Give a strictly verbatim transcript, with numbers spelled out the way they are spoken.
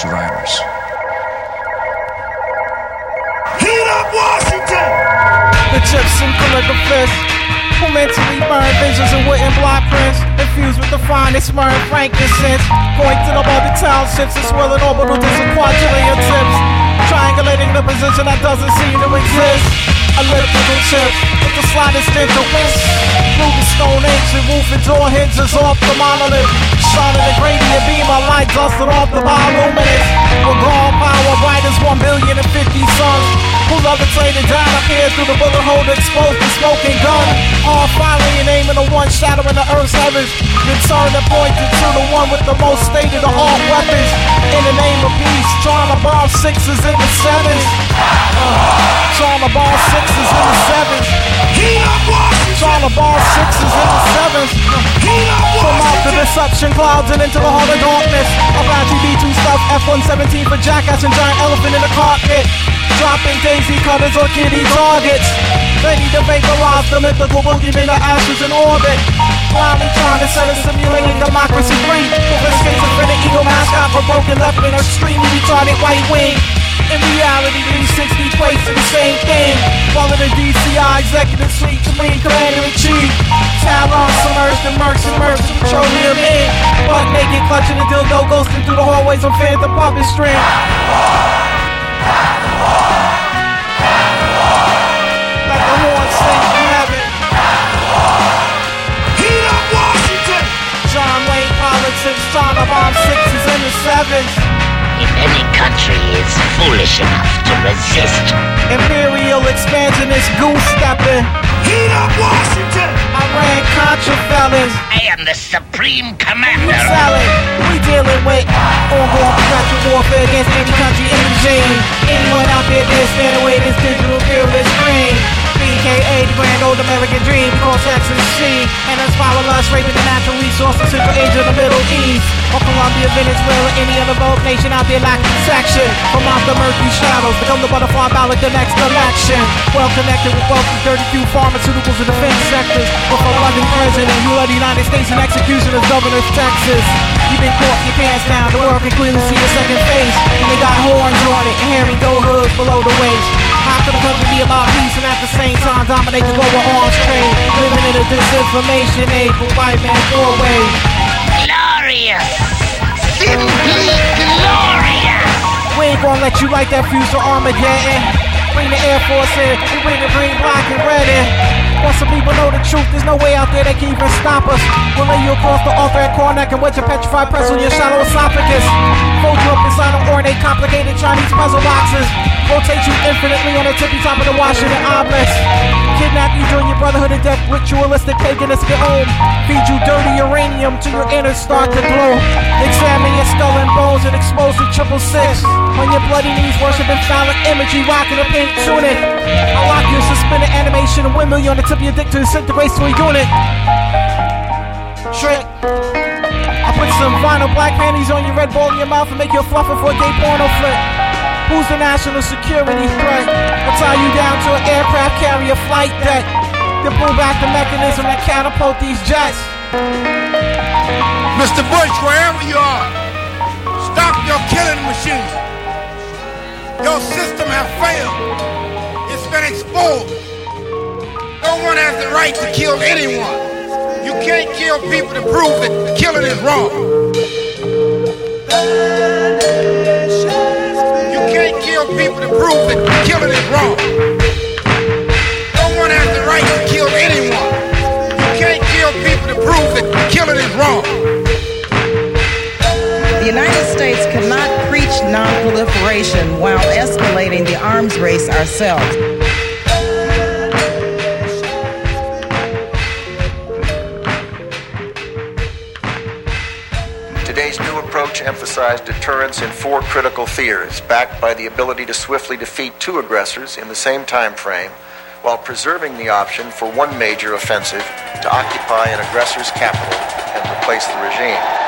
survivors. Heat up Washington! The Gypsum calligraphist who mentally burned visions and wooden block prints, infused with the finest myrrh and frankincense, pointed above the townships and swirling orbital disc and quadrillion tips, triangulating the position that doesn't seem to exist. Elliptical chips with the slightest ninja whisk, through the stone ancient roof and door hinges off the monolith, shining a gradient beam of light dusted off the bioluminescence. With gone power bright as one billion and fifty suns, who levitated down up here through the bullet hole exposed the smoking gun. All finally and aiming the one shattering the earth's heavens, then turned and pointed to the one with the most stated of all weapons. In the name of peace, trying to bomb sixes in the sevens. Uh, trying to bomb sixes in the sevens. Heat up Washington! Trying to bomb sixes in the sevens. Heat up From out the Washington! deception clouds and into the heart of darkness. Apache B two stuff, F one seventeen for jackass and giant elephant in the cockpit. Dropping daisy cutters or kitty targets, ready to vaporize the mythical boogeyman of ashes in orbit. Blindly trying to set a simulated democracy free, with schizophrenic ego mascot for broken left in a extremely retarded white wing. In reality, three sixty equates to the same thing. While in the D C I executive suite, Supreme Commander-in-Chief Talon submerged in murks and murks of petroleum in. Butt naked, clutching the dildo, ghosting through the hallways on Phantom Puppet String. Let the horn sing from heaven. Heat up Washington! John Wayne politics, trying to bomb sixes in the sevens. If any country is foolish enough to resist, Imperial expansion is goose stepping. Heat up Washington! Iran Contra felons. I am the supreme commander. Salad, we dealing with ongoing perpetual warfare against any country in the regime. Anyone out there that stand away this digital imperialist dream, B K A the grand old American dream, called Texas She, and inspire us raping the natural resources in Central Asia, the Middle East, or Colombia, Venezuela, any other vote nation out there lacking section. From out the murky shadows, become the butterfly ballot the next election. Well connected with wealthy, thirty-two pharmaceuticals and defense sectors. With a loving president, you led the United States in execution as governor of Texas. You've been caught with your pants down, the world can clearly see your second face. And they got horns on it and hairy dough hoods below the waist. How could a country be about peace and at the same time dominate the global arms trade? Living in a disinformation age with white man doorways. Glorious! Simply glorious! We ain't gonna let you light that fuse to Armageddon. Bring the Air Force in, we bring the green, black, and red in. Once some people know the truth, there's no way out there that can even stop us. We'll lay you across the altar at Karnak and wedge a petrified pretzel in your shallow esophagus. Fold you up inside of ornate, complicated Chinese puzzle boxes. Rotate you infinitely on the tippy top of the Washington obelisk. Kidnap you during your brotherhood of death, ritualistic paganistic home. Feed you dirty uranium till your innards start to glow. Examine your skull and bones and expose the triple six. On your bloody knees, worshiping phallic imagery, rocking a pink tunic. I lock you in suspended animation and windmill you on the tip of your dick to disintegrate to a unit. Trick. I put some vinyl black panties on your red ball in your mouth and make you a fluffer for a gay porno flick. Who's the national security threat? I'll tie you down to an aircraft carrier flight deck. Then pull back the mechanism that catapult these jets. Mister Bush, wherever you are, stop your killing machine. Your system has failed. It's been exposed. No one has the right to kill anyone. You can't kill people to prove that killing is wrong. You can't kill people to prove that killing is wrong. No one has the right to kill anyone. You can't kill people to prove that killing is wrong. The United States cannot preach non-proliferation while escalating the arms race ourselves. Today's new approach emphasized deterrence in four critical theaters, backed by the ability to swiftly defeat two aggressors in the same time frame, while preserving the option for one major offensive to occupy an aggressor's capital and replace the regime.